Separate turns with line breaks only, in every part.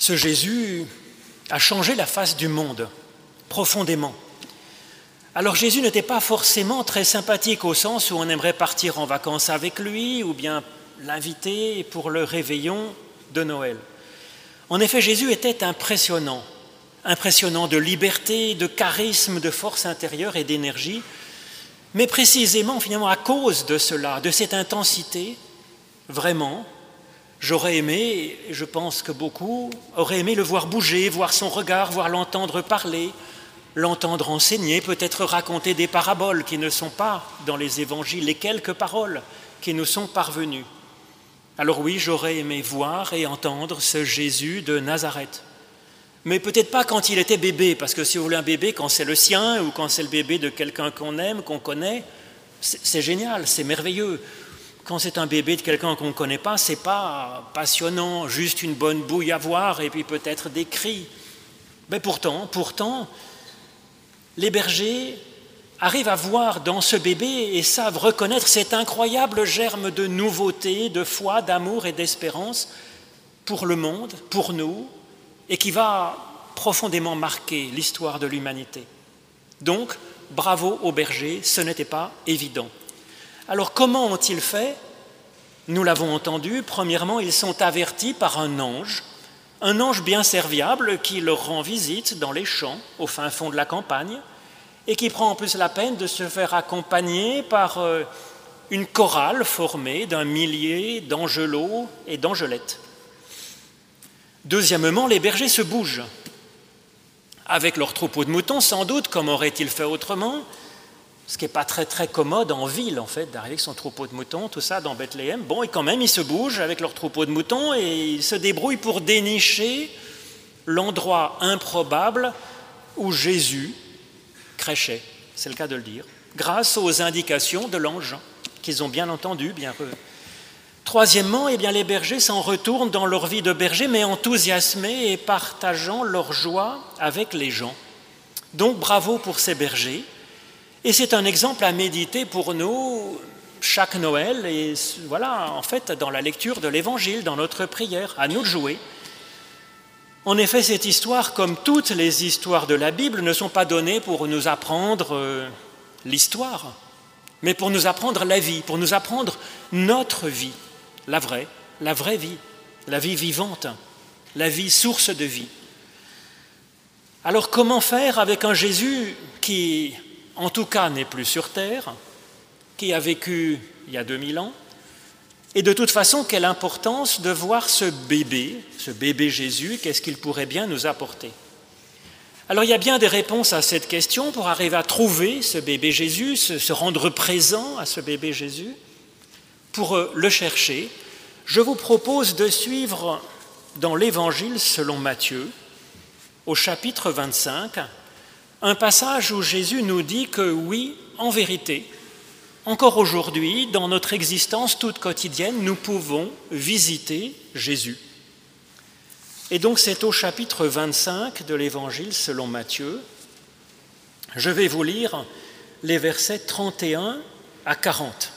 Ce Jésus a changé la face du monde profondément. Alors Jésus n'était pas forcément très sympathique au sens où on aimerait partir en vacances avec lui ou bien l'inviter pour le réveillon de Noël. En effet, Jésus était impressionnant de liberté, de charisme, de force intérieure et d'énergie, mais précisément finalement à cause de cela, de cette intensité, vraiment, j'aurais aimé, et je pense que beaucoup auraient aimé le voir bouger, voir son regard, voir l'entendre parler, l'entendre enseigner, peut-être raconter des paraboles qui ne sont pas dans les évangiles, les quelques paroles qui nous sont parvenues. Alors oui, j'aurais aimé voir et entendre ce Jésus de Nazareth. Mais peut-être pas quand il était bébé, parce que si vous voulez un bébé, quand c'est le sien ou quand c'est le bébé de quelqu'un qu'on aime, qu'on connaît, c'est génial, c'est merveilleux. Quand c'est un bébé de quelqu'un qu'on ne connaît pas, c'est pas passionnant, juste une bonne bouille à voir et puis peut-être des cris. Mais pourtant, les bergers arrivent à voir dans ce bébé et savent reconnaître cet incroyable germe de nouveauté, de foi, d'amour et d'espérance pour le monde, pour nous, et qui va profondément marquer l'histoire de l'humanité. Donc, bravo aux bergers, ce n'était pas évident. Alors, comment ont-ils fait ? Nous l'avons entendu, premièrement, ils sont avertis par un ange bien serviable qui leur rend visite dans les champs, au fin fond de la campagne, et qui prend en plus la peine de se faire accompagner par une chorale formée d'un millier d'angelots et d'angelettes. Deuxièmement, les bergers se bougent. Avec leur troupeau de moutons, sans doute, comme auraient-ils fait autrement, ce qui n'est pas très très commode en ville, en fait, d'arriver avec son troupeau de moutons, tout ça dans Bethléem. Bon, et quand même, ils se bougent avec leur troupeau de moutons et ils se débrouillent pour dénicher l'endroit improbable où Jésus crèchait, c'est le cas de le dire, grâce aux indications de l'ange, qu'ils ont bien entendu, bien peu. Troisièmement, les bergers s'en retournent dans leur vie de berger, mais enthousiasmés et partageant leur joie avec les gens. Donc, bravo pour ces bergers. Et c'est un exemple à méditer pour nous chaque Noël, et voilà, en fait, dans la lecture de l'Évangile, dans notre prière, à nous de jouer. En effet, cette histoire, comme toutes les histoires de la Bible, ne sont pas données pour nous apprendre l'histoire, mais pour nous apprendre la vie, pour nous apprendre notre vie, la vraie vie, la vie vivante, la vie source de vie. Alors comment faire avec un Jésus qui, en tout cas, n'est plus sur terre, qui a vécu il y a 2000 ans, et de toute façon, quelle importance de voir ce bébé Jésus, qu'est-ce qu'il pourrait bien nous apporter ? Alors il y a bien des réponses à cette question pour arriver à trouver ce bébé Jésus, se rendre présent à ce bébé Jésus. Pour le chercher, je vous propose de suivre dans l'Évangile selon Matthieu, au chapitre 25, un passage où Jésus nous dit que oui, en vérité, encore aujourd'hui, dans notre existence toute quotidienne, nous pouvons visiter Jésus. Et donc c'est au chapitre 25 de l'Évangile selon Matthieu. Je vais vous lire les versets 31 à 40.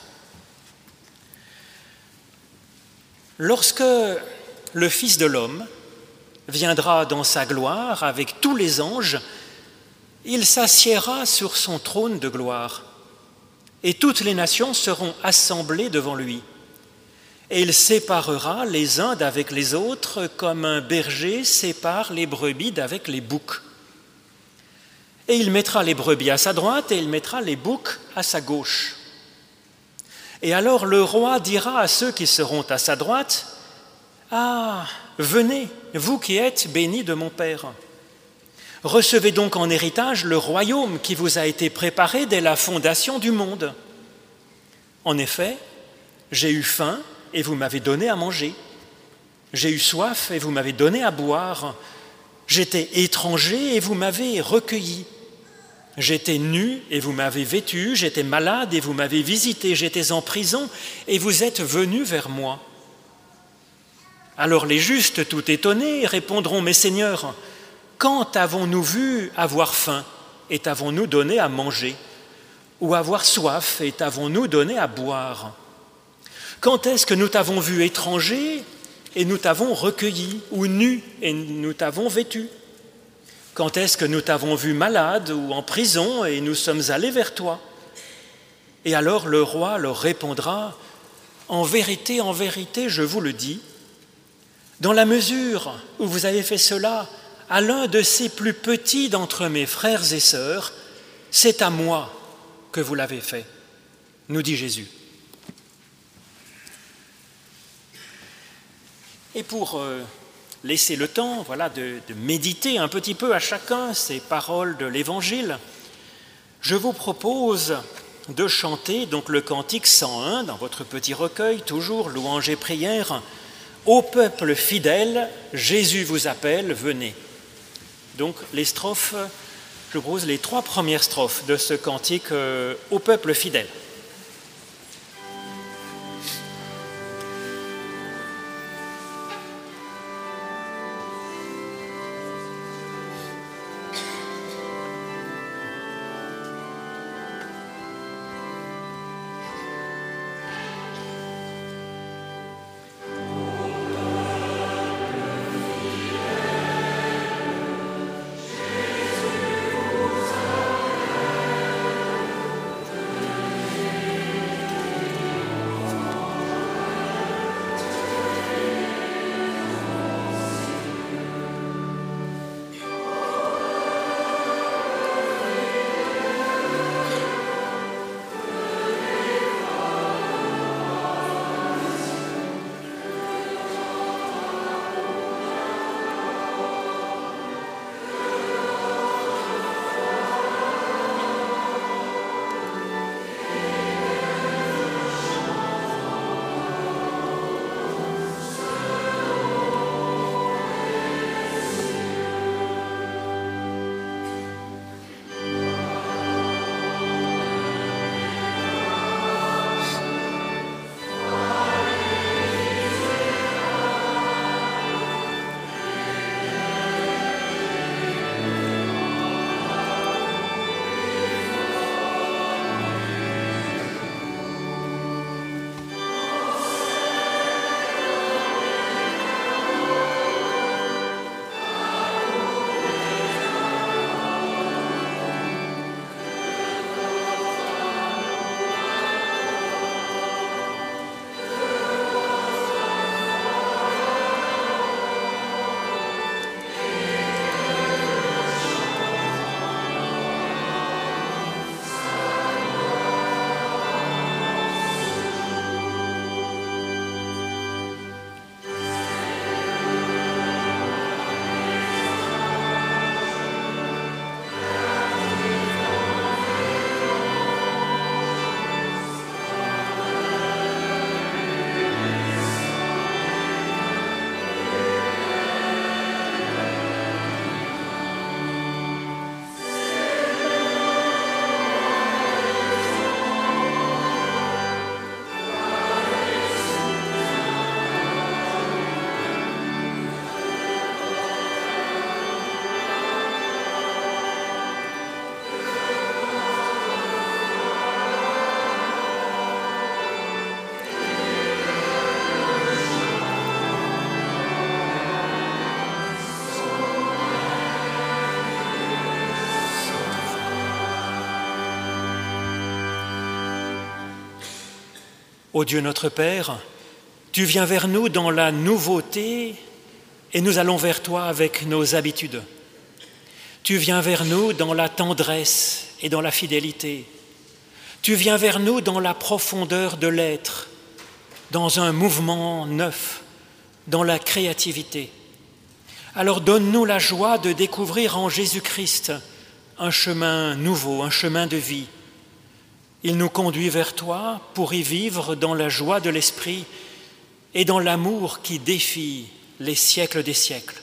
Lorsque le Fils de l'homme viendra dans sa gloire avec tous les anges, il s'assiera sur son trône de gloire, et toutes les nations seront assemblées devant lui. Et il séparera les uns d'avec les autres, comme un berger sépare les brebis d'avec les boucs. Et il mettra les brebis à sa droite, et il mettra les boucs à sa gauche. Et alors le roi dira à ceux qui seront à sa droite, « Ah, venez, vous qui êtes bénis de mon Père. Recevez donc en héritage le royaume qui vous a été préparé dès la fondation du monde. En effet, j'ai eu faim et vous m'avez donné à manger. J'ai eu soif et vous m'avez donné à boire. J'étais étranger et vous m'avez recueilli. J'étais nu et vous m'avez vêtu. J'étais malade et vous m'avez visité. J'étais en prison et vous êtes venus vers moi. » Alors les justes, tout étonnés, répondront « Mais Seigneur, quand avons-nous vu avoir faim et t'avons-nous donné à manger ? Ou avoir soif et t'avons-nous donné à boire ? Quand est-ce que nous t'avons vu étranger et nous t'avons recueilli, ou nu et nous t'avons vêtu? Quand est-ce que nous t'avons vu malade ou en prison et nous sommes allés vers toi? Et alors le roi leur répondra: en vérité, je vous le dis, dans la mesure où vous avez fait cela à l'un de ces plus petits d'entre mes frères et sœurs, c'est à moi que vous l'avez fait, nous dit Jésus. Et pour laisser le temps de méditer un petit peu à chacun ces paroles de l'Évangile, je vous propose de chanter donc le cantique 101 dans votre petit recueil, toujours louange et prière. Ô peuple fidèle, Jésus vous appelle, venez. Donc les strophes, je propose les 3 premières strophes de ce cantique Ô peuple fidèle. Ô Dieu notre Père, tu viens vers nous dans la nouveauté et nous allons vers toi avec nos habitudes. Tu viens vers nous dans la tendresse et dans la fidélité. Tu viens vers nous dans la profondeur de l'être, dans un mouvement neuf, dans la créativité. Alors donne-nous la joie de découvrir en Jésus-Christ un chemin nouveau, un chemin de vie. Il nous conduit vers toi pour y vivre dans la joie de l'esprit et dans l'amour qui défie les siècles des siècles.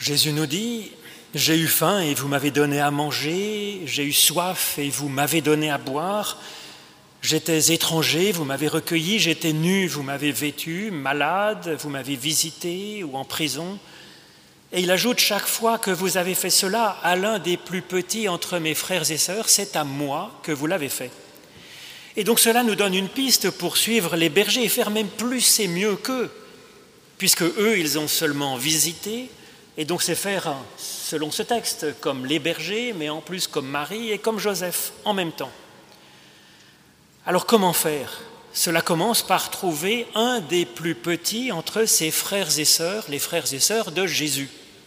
Jésus nous dit, « J'ai eu faim et vous m'avez donné à manger, j'ai eu soif et vous m'avez donné à boire, j'étais étranger, vous m'avez recueilli, j'étais nu, vous m'avez vêtu, malade, vous m'avez visité ou en prison. » Et il ajoute, « Chaque fois que vous avez fait cela à l'un des plus petits entre mes frères et sœurs, c'est à moi que vous l'avez fait. » Et donc cela nous donne une piste pour suivre les bergers et faire même plus et mieux qu'eux, puisque eux, ils ont seulement visité, et donc c'est faire, selon ce texte, comme les bergers, mais en plus comme Marie et comme Joseph, en même temps. Alors comment faire ? Cela commence par trouver un des plus petits entre ses frères et sœurs, les frères et sœurs de Jésus.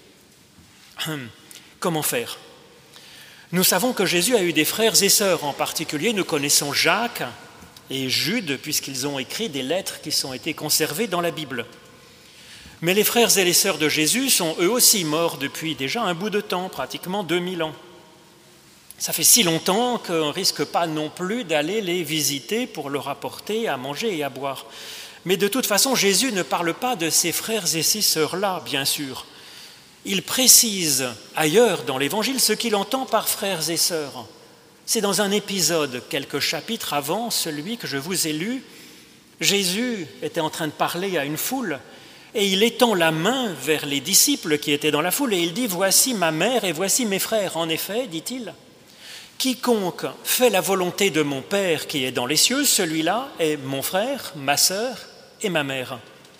Comment faire ? Nous savons que Jésus a eu des frères et sœurs, en particulier nous connaissons Jacques et Jude, puisqu'ils ont écrit des lettres qui ont été conservées dans la Bible. Mais les frères et les sœurs de Jésus sont eux aussi morts depuis déjà un bout de temps, pratiquement 2000 ans. Ça fait si longtemps qu'on ne risque pas non plus d'aller les visiter pour leur apporter à manger et à boire. Mais de toute façon, Jésus ne parle pas de ces frères et ces sœurs-là, bien sûr. Il précise ailleurs dans l'Évangile ce qu'il entend par frères et sœurs. C'est dans un épisode, quelques chapitres avant celui que je vous ai lu. Jésus était en train de parler à une foule et il étend la main vers les disciples qui étaient dans la foule et il dit « Voici ma mère et voici mes frères. En effet, dit-il, quiconque fait la volonté de mon Père qui est dans les cieux, celui-là est mon frère, ma sœur et ma mère. »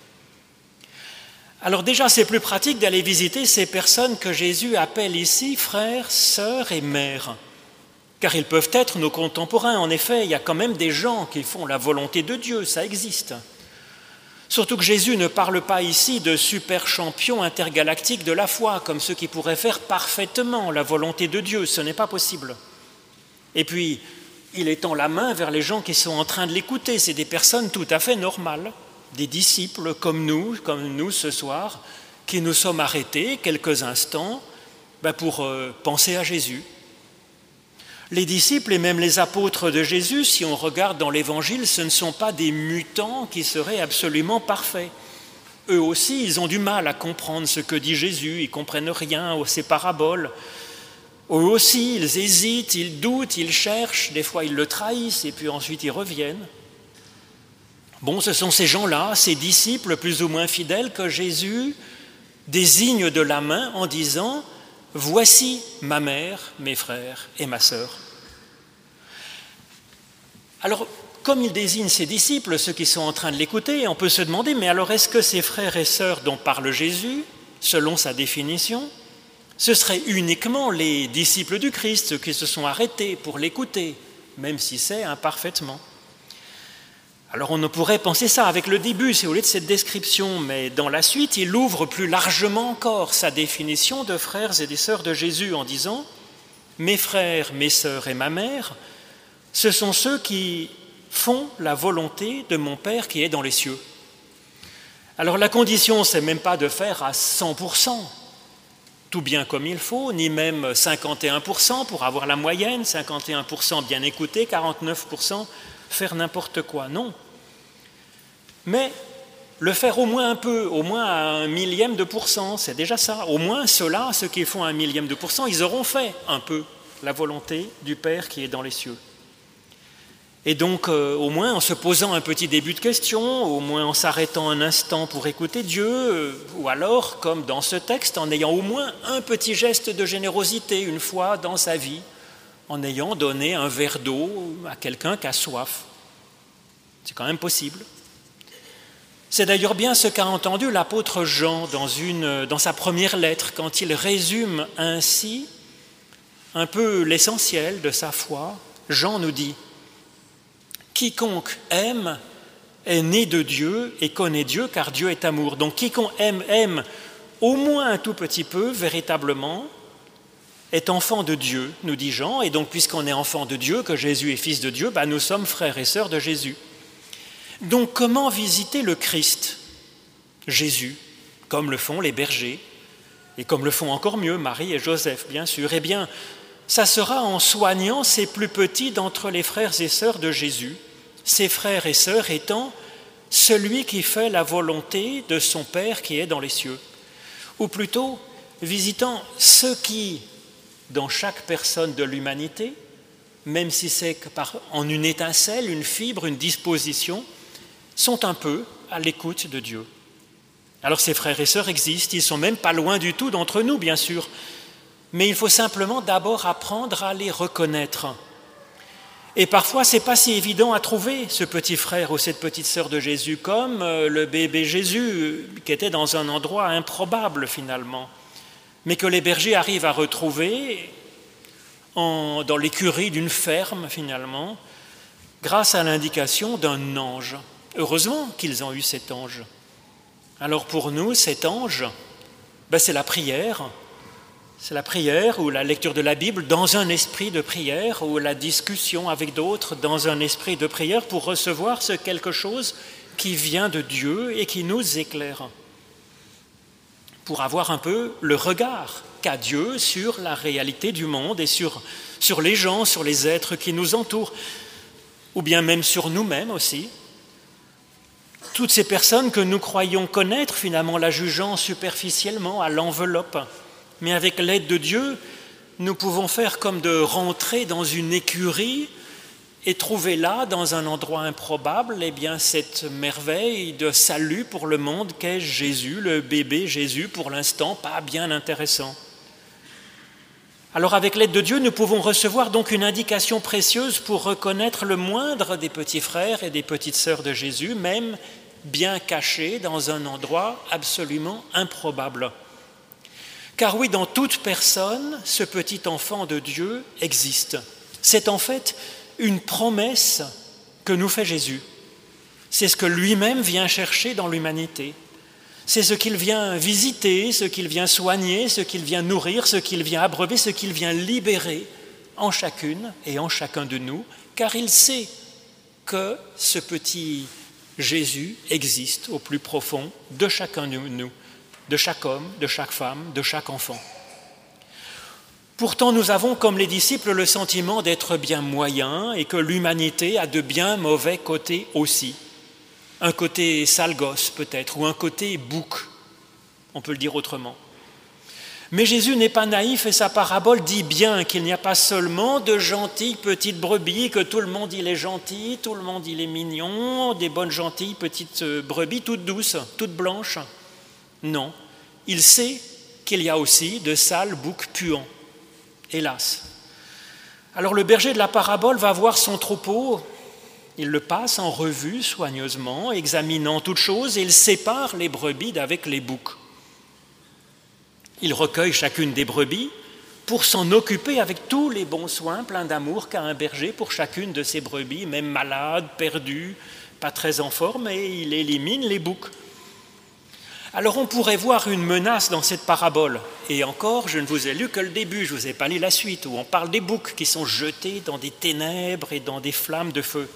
Alors déjà, c'est plus pratique d'aller visiter ces personnes que Jésus appelle ici frères, sœurs et mères, car ils peuvent être nos contemporains. En effet, il y a quand même des gens qui font la volonté de Dieu, ça existe. Surtout que Jésus ne parle pas ici de super champions intergalactiques de la foi, comme ceux qui pourraient faire parfaitement la volonté de Dieu, ce n'est pas possible. Et puis, il étend la main vers les gens qui sont en train de l'écouter, c'est des personnes tout à fait normales, des disciples comme nous ce soir, qui nous sommes arrêtés quelques instants pour penser à Jésus. Les disciples et même les apôtres de Jésus, si on regarde dans l'Évangile, ce ne sont pas des mutants qui seraient absolument parfaits. Eux aussi, ils ont du mal à comprendre ce que dit Jésus, ils ne comprennent rien aux ses paraboles. Eux aussi, ils hésitent, ils doutent, ils cherchent, des fois ils le trahissent et puis ensuite ils reviennent. Bon, ce sont ces gens-là, ces disciples plus ou moins fidèles que Jésus désigne de la main en disant « Voici ma mère, mes frères et ma sœur. » Alors, comme il désigne ses disciples, ceux qui sont en train de l'écouter, on peut se demander, mais alors est-ce que ces frères et sœurs dont parle Jésus, selon sa définition, ce seraient uniquement les disciples du Christ, ceux qui se sont arrêtés pour l'écouter, même si c'est imparfaitement? Alors on ne pourrait penser ça avec le début, si vous voulez, de cette description, mais dans la suite, il ouvre plus largement encore sa définition de frères et des sœurs de Jésus en disant « Mes frères, mes sœurs et ma mère, ce sont ceux qui font la volonté de mon Père qui est dans les cieux. » Alors la condition, c'est même pas de faire à 100%, tout bien comme il faut, ni même 51% pour avoir la moyenne, 51% bien écouter, 49% faire n'importe quoi, non. Mais le faire au moins un peu, au moins à 1/1000%, c'est déjà ça. Au moins ceux-là, ceux qui font 1/1000%, ils auront fait un peu la volonté du Père qui est dans les cieux. Et donc, au moins en se posant un petit début de question, au moins en s'arrêtant un instant pour écouter Dieu, ou alors, comme dans ce texte, en ayant au moins un petit geste de générosité une fois dans sa vie, en ayant donné un verre d'eau à quelqu'un qui a soif. C'est quand même possible. C'est d'ailleurs bien ce qu'a entendu l'apôtre Jean dans sa première lettre, quand il résume ainsi un peu l'essentiel de sa foi. Jean nous dit « Quiconque aime est né de Dieu et connaît Dieu, car Dieu est amour. » Donc quiconque aime au moins un tout petit peu, véritablement, est enfant de Dieu, nous dit Jean, et donc puisqu'on est enfant de Dieu, que Jésus est fils de Dieu, nous sommes frères et sœurs de Jésus. Donc comment visiter le Christ, Jésus, comme le font les bergers, et comme le font encore mieux Marie et Joseph, bien sûr? Eh bien, ça sera en soignant ces plus petits d'entre les frères et sœurs de Jésus, ces frères et sœurs étant celui qui fait la volonté de son Père qui est dans les cieux. Ou plutôt, visitant ce qui, dans chaque personne de l'humanité, même si c'est en une étincelle, une fibre, une disposition, sont un peu à l'écoute de Dieu. Alors ces frères et sœurs existent, ils ne sont même pas loin du tout d'entre nous, bien sûr, mais il faut simplement d'abord apprendre à les reconnaître. Et parfois, ce n'est pas si évident à trouver, ce petit frère ou cette petite sœur de Jésus, comme le bébé Jésus, qui était dans un endroit improbable finalement, mais que les bergers arrivent à retrouver dans l'écurie d'une ferme finalement, grâce à l'indication d'un ange. Heureusement qu'ils ont eu cet ange. Alors pour nous, cet ange, c'est la prière. C'est la prière ou la lecture de la Bible dans un esprit de prière ou la discussion avec d'autres dans un esprit de prière pour recevoir ce quelque chose qui vient de Dieu et qui nous éclaire. Pour avoir un peu le regard qu'a Dieu sur la réalité du monde et sur les gens, sur les êtres qui nous entourent, ou bien même sur nous-mêmes aussi. Toutes ces personnes que nous croyons connaître, finalement la jugeant superficiellement à l'enveloppe. Mais avec l'aide de Dieu, nous pouvons faire comme de rentrer dans une écurie et trouver là, dans un endroit improbable, cette merveille de salut pour le monde qu'est Jésus, le bébé Jésus, pour l'instant pas bien intéressant. Alors avec l'aide de Dieu, nous pouvons recevoir donc une indication précieuse pour reconnaître le moindre des petits frères et des petites sœurs de Jésus, même bien cachés dans un endroit absolument improbable. Car oui, dans toute personne, ce petit enfant de Dieu existe. C'est en fait une promesse que nous fait Jésus. C'est ce que lui-même vient chercher dans l'humanité. C'est ce qu'il vient visiter, ce qu'il vient soigner, ce qu'il vient nourrir, ce qu'il vient abreuver, ce qu'il vient libérer en chacune et en chacun de nous, car il sait que ce petit Jésus existe au plus profond de chacun de nous, de chaque homme, de chaque femme, de chaque enfant. Pourtant, nous avons, comme les disciples, le sentiment d'être bien moyens et que l'humanité a de bien mauvais côtés aussi. Un côté sale gosse peut-être, ou un côté bouc, on peut le dire autrement. Mais Jésus n'est pas naïf et sa parabole dit bien qu'il n'y a pas seulement de gentilles petites brebis, que tout le monde il est gentil, tout le monde il est mignon, des bonnes gentilles petites brebis toutes douces, toutes blanches. Non, il sait qu'il y a aussi de sales boucs puants, hélas. Alors le berger de la parabole va voir son troupeau, il le passe en revue soigneusement, examinant toutes choses, et il sépare les brebis d'avec les boucs. Il recueille chacune des brebis pour s'en occuper avec tous les bons soins, plein d'amour qu'a un berger pour chacune de ses brebis, même malades, perdues, pas très en forme, et il élimine les boucs. Alors on pourrait voir une menace dans cette parabole, et encore, je ne vous ai lu que le début, je ne vous ai pas lu la suite, où on parle des boucs qui sont jetés dans des ténèbres et dans des flammes de feu.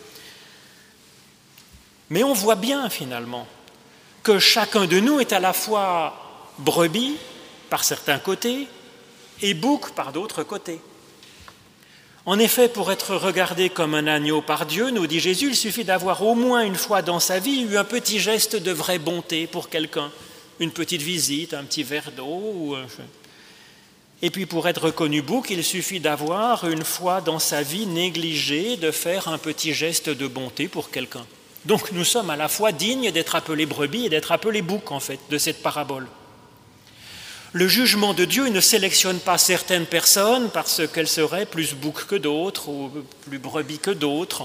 Mais on voit bien finalement que chacun de nous est à la fois brebis par certains côtés et bouc par d'autres côtés. En effet, pour être regardé comme un agneau par Dieu, nous dit Jésus, il suffit d'avoir au moins une fois dans sa vie eu un petit geste de vraie bonté pour quelqu'un, une petite visite, un petit verre d'eau. Et puis pour être reconnu bouc, il suffit d'avoir une fois dans sa vie négligé de faire un petit geste de bonté pour quelqu'un. Donc nous sommes à la fois dignes d'être appelés brebis et d'être appelés boucs, en fait, de cette parabole. Le jugement de Dieu ne sélectionne pas certaines personnes parce qu'elles seraient plus boucs que d'autres ou plus brebis que d'autres.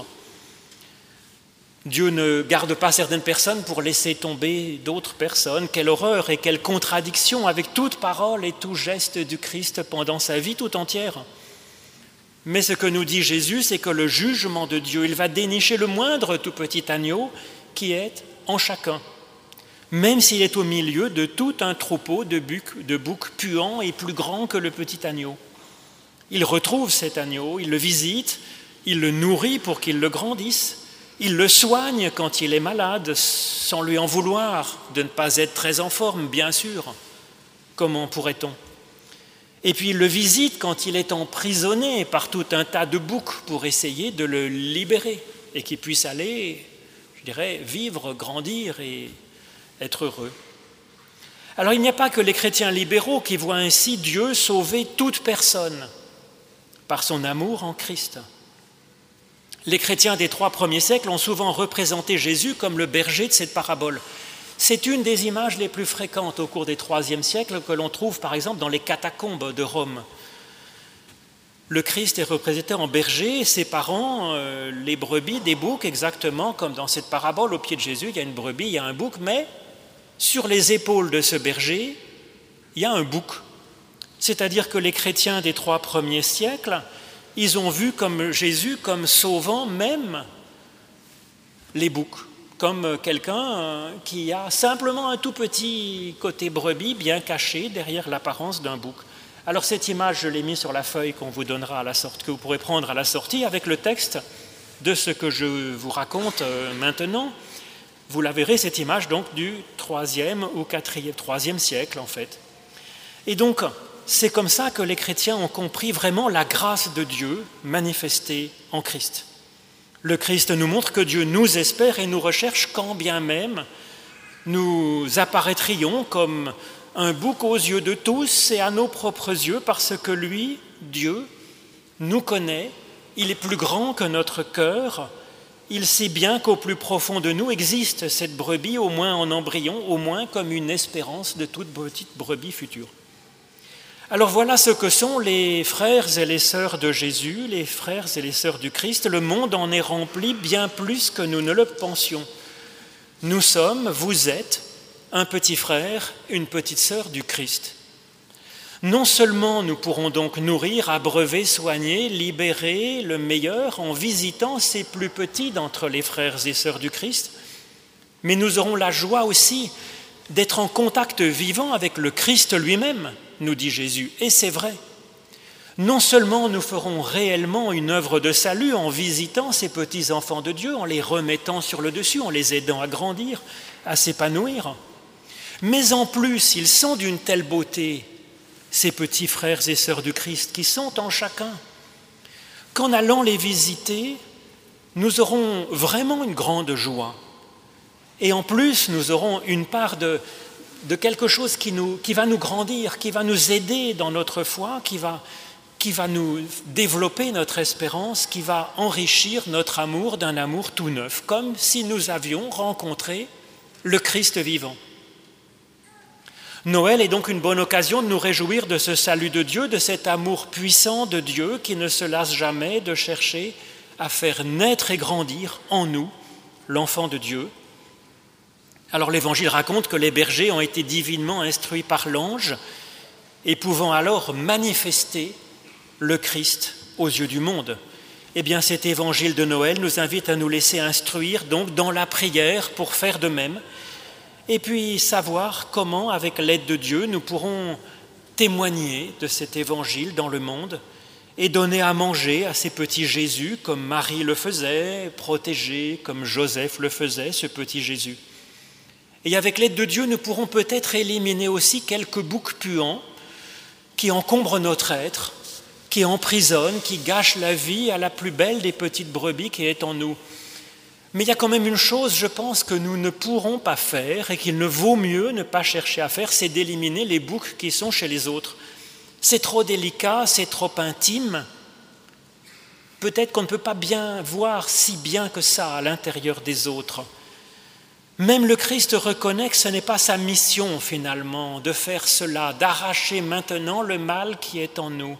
Dieu ne garde pas certaines personnes pour laisser tomber d'autres personnes. Quelle horreur et quelle contradiction avec toute parole et tout geste du Christ pendant sa vie tout entière. Mais ce que nous dit Jésus, c'est que le jugement de Dieu, il va dénicher le moindre tout petit agneau qui est en chacun, même s'il est au milieu de tout un troupeau de boucs puants et plus grands que le petit agneau. Il retrouve cet agneau, il le visite, il le nourrit pour qu'il le grandisse, il le soigne quand il est malade, sans lui en vouloir de ne pas être très en forme, bien sûr. Comment pourrait-on ? Et puis il le visite quand il est emprisonné par tout un tas de boucs pour essayer de le libérer et qu'il puisse aller, je dirais, vivre, grandir et être heureux. Alors il n'y a pas que les chrétiens libéraux qui voient ainsi Dieu sauver toute personne par son amour en Christ. Les chrétiens des 3 premiers siècles ont souvent représenté Jésus comme le berger de cette parabole. C'est une des images les plus fréquentes au cours des 3e siècles que l'on trouve par exemple dans les catacombes de Rome. Le Christ est représenté en berger, séparant les brebis des boucs, exactement comme dans cette parabole. Au pied de Jésus, il y a une brebis, il y a un bouc, mais sur les épaules de ce berger, il y a un bouc. C'est-à-dire que les chrétiens des 3 premiers siècles, ils ont vu comme Jésus comme sauvant même les boucs, comme quelqu'un qui a simplement un tout petit côté brebis bien caché derrière l'apparence d'un bouc. Alors cette image, je l'ai mise sur la feuille qu'on vous donnera à la sortie, que vous pourrez prendre à la sortie avec le texte de ce que je vous raconte maintenant. Vous la verrez, cette image donc du 3e ou 3e siècle en fait. Et donc, c'est comme ça que les chrétiens ont compris vraiment la grâce de Dieu manifestée en Christ. Le Christ nous montre que Dieu nous espère et nous recherche quand bien même nous apparaîtrions comme un bouc aux yeux de tous et à nos propres yeux parce que lui, Dieu, nous connaît, il est plus grand que notre cœur, il sait bien qu'au plus profond de nous existe cette brebis, au moins en embryon, au moins comme une espérance de toute petite brebis future. Alors voilà ce que sont les frères et les sœurs de Jésus, les frères et les sœurs du Christ. Le monde en est rempli bien plus que nous ne le pensions. Nous sommes, vous êtes, un petit frère, une petite sœur du Christ. Non seulement nous pourrons donc nourrir, abreuver, soigner, libérer le meilleur en visitant ces plus petits d'entre les frères et sœurs du Christ, mais nous aurons la joie aussi d'être en contact vivant avec le Christ lui-même, nous dit Jésus, et c'est vrai. Non seulement nous ferons réellement une œuvre de salut en visitant ces petits enfants de Dieu, en les remettant sur le dessus, en les aidant à grandir, à s'épanouir, mais en plus, ils sont d'une telle beauté, ces petits frères et sœurs du Christ qui sont en chacun, qu'en allant les visiter, nous aurons vraiment une grande joie. Et en plus, nous aurons une part de quelque chose qui va nous grandir, qui va nous aider dans notre foi, qui va nous développer notre espérance, qui va enrichir notre amour d'un amour tout neuf, comme si nous avions rencontré le Christ vivant. Noël est donc une bonne occasion de nous réjouir de ce salut de Dieu, de cet amour puissant de Dieu qui ne se lasse jamais de chercher à faire naître et grandir en nous l'enfant de Dieu. Alors l'Évangile raconte que les bergers ont été divinement instruits par l'ange et pouvant alors manifester le Christ aux yeux du monde. Eh bien cet Évangile de Noël nous invite à nous laisser instruire donc dans la prière pour faire de même et puis savoir comment, avec l'aide de Dieu, nous pourrons témoigner de cet Évangile dans le monde et donner à manger à ces petits Jésus comme Marie le faisait, protéger comme Joseph le faisait, ce petit Jésus. Et avec l'aide de Dieu, nous pourrons peut-être éliminer aussi quelques boucs puants qui encombrent notre être, qui emprisonnent, qui gâchent la vie à la plus belle des petites brebis qui est en nous. Mais il y a quand même une chose, je pense, que nous ne pourrons pas faire et qu'il ne vaut mieux ne pas chercher à faire, c'est d'éliminer les boucs qui sont chez les autres. C'est trop délicat, c'est trop intime. Peut-être qu'on ne peut pas bien voir si bien que ça à l'intérieur des autres. Même le Christ reconnaît que ce n'est pas sa mission finalement de faire cela, d'arracher maintenant le mal qui est en nous.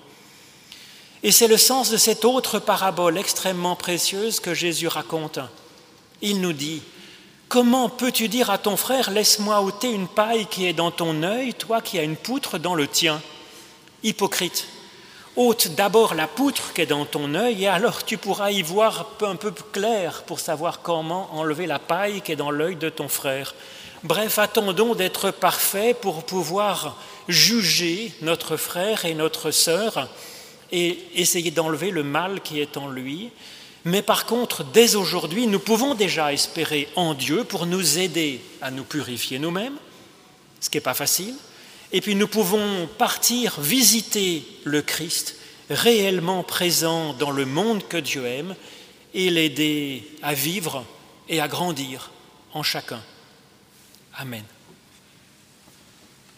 Et c'est le sens de cette autre parabole extrêmement précieuse que Jésus raconte. Il nous dit « Comment peux-tu dire à ton frère « Laisse-moi ôter une paille qui est dans ton œil, toi qui as une poutre dans le tien » Hypocrite, ôte d'abord la poutre qui est dans ton œil et alors tu pourras y voir un peu clair pour savoir comment enlever la paille qui est dans l'œil de ton frère. Bref, attendons d'être parfaits pour pouvoir juger notre frère et notre sœur et essayer d'enlever le mal qui est en lui. Mais par contre, dès aujourd'hui, nous pouvons déjà espérer en Dieu pour nous aider à nous purifier nous-mêmes, ce qui n'est pas facile. Et puis nous pouvons partir visiter le Christ réellement présent dans le monde que Dieu aime et l'aider à vivre et à grandir en chacun. Amen.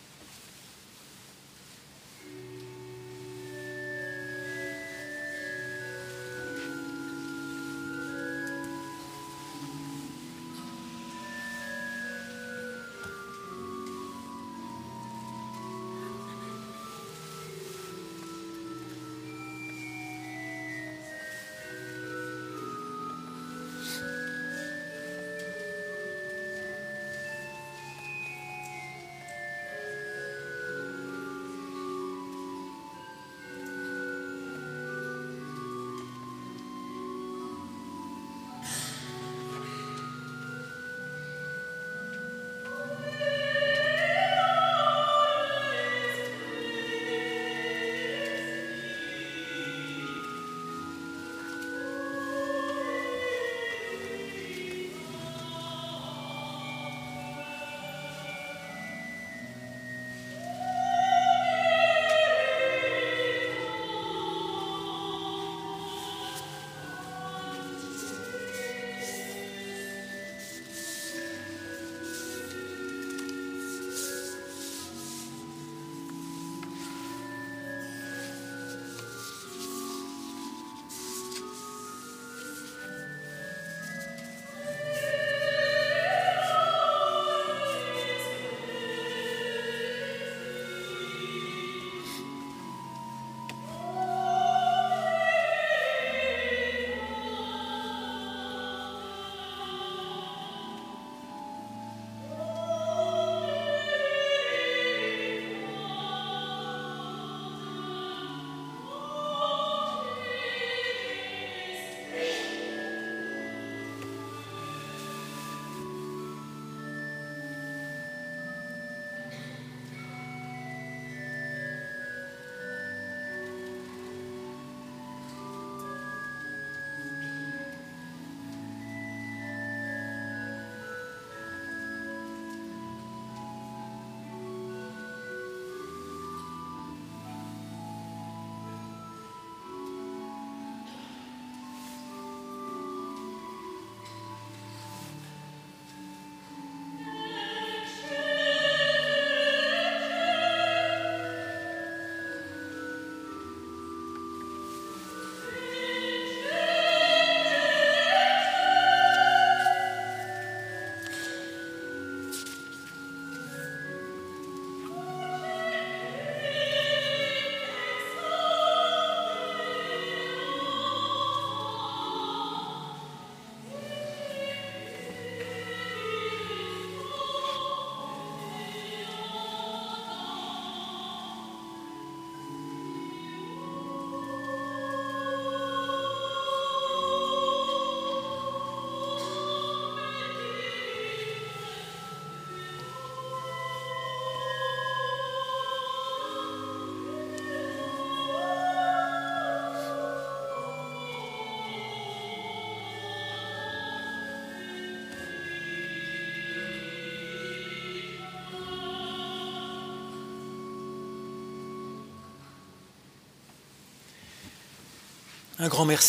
Un grand merci.